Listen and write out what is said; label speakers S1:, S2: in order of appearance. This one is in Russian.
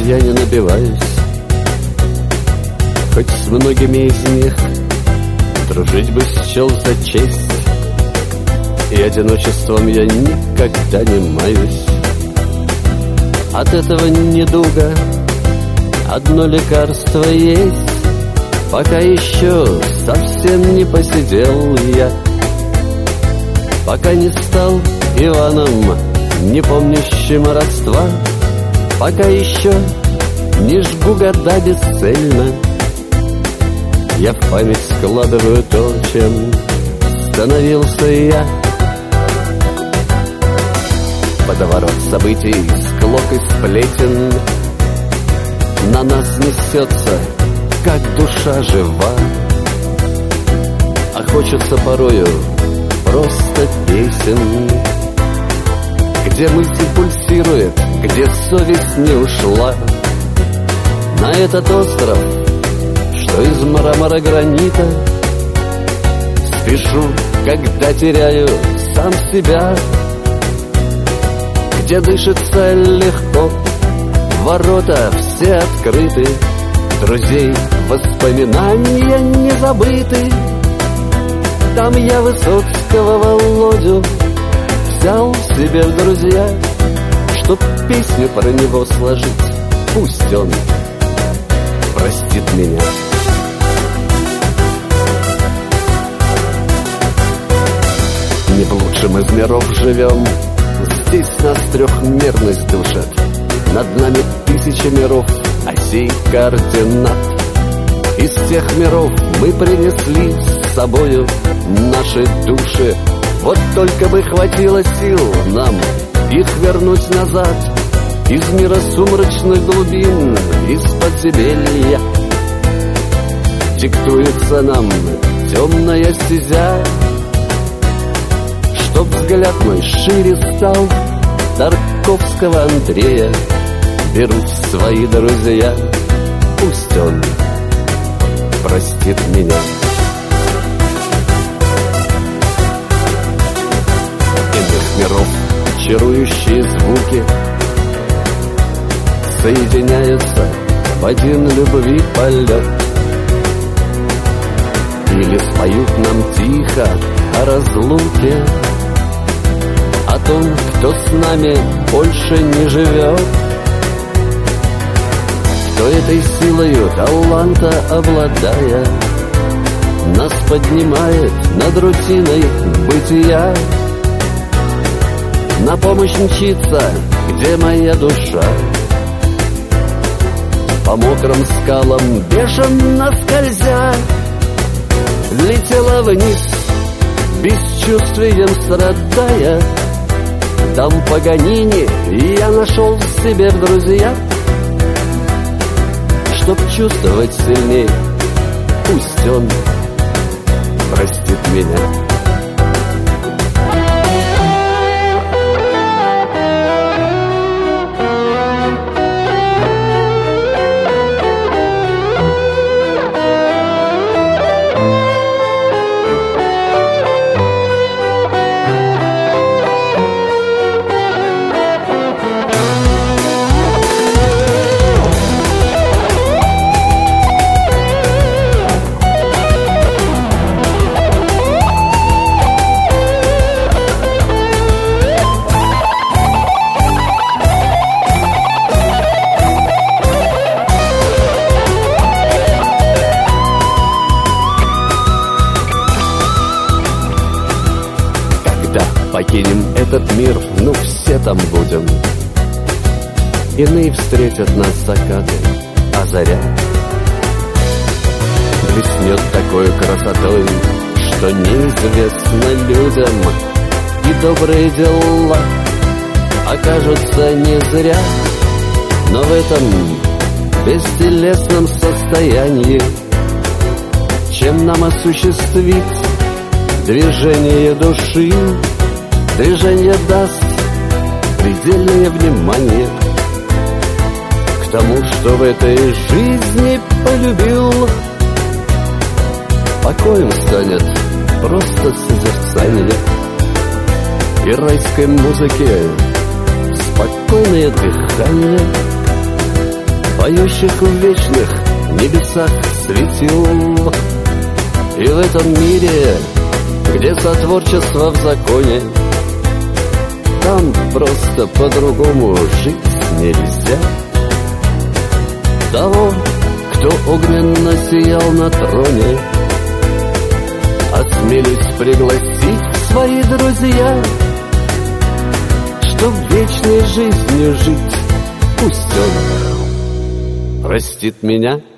S1: друзья не набиваюсь, хоть с многими из них дружить бы счел за честь, и одиночеством я никогда не маюсь. От этого недуга одно лекарство есть, пока еще совсем не посидел я, пока не стал Иваном, не помнящим родства, пока еще не жгу года бесцельно. Я в память складываю то, чем становился я. Водоворот событий, склок и сплетен на нас несется, как душа жива. А хочется порою просто песен, где мысль пульсирует, где совесть не ушла. На этот остров, что из мрамора гранита, спешу, когда теряю сам себя, где дышится легко, ворота все открыты, друзей воспоминания не забыты. Там я Высоцкого Володю взял себе в друзья, чтоб песню про него сложить. Пусть он простит меня. Не в лучшем из миров живем, здесь нас трехмерность душит. Над нами тысячи миров, осей координат. Из тех миров мы принесли с собою наши души. Вот только бы хватило сил нам их вернуть назад. Из мира сумрачных глубин, из подземелья диктуется нам темная стезя. Чтоб взгляд мой шире стал, Тарковского Андрея берут свои друзья. Пусть он простит меня. Иных миров чарующие звуки соединяются в один любви полет. Или споют нам тихо о разлуке, о том, кто с нами больше не живет, кто этой силою таланта обладая нас поднимает над рутиной бытия. На помощь мчится, где моя душа, по мокрым скалам бешено скользя, летела вниз, бесчувствием страдая. Там Паганини я нашел себе в друзья, чтоб чувствовать сильней. Пусть он простит меня. Покинем этот мир, ну все там будем. Иные встретят нас закаты, а заря блеснет такой красотой, что неизвестно людям. И добрые дела окажутся не зря. Но в этом бестелесном состоянии чем нам осуществить движение души? Движение даст предельное внимание к тому, что в этой жизни полюбил. Покоем станет просто созерцание, и райской музыке спокойное дыхание. поющих в вечных небесах светил. И в этом мире, где сотворчество в законе, там просто по-другому жить нельзя. Того, кто огненно сиял на троне, осмелюсь пригласить в свои друзья, чтоб вечной жизнью жить. Пусть он простит меня.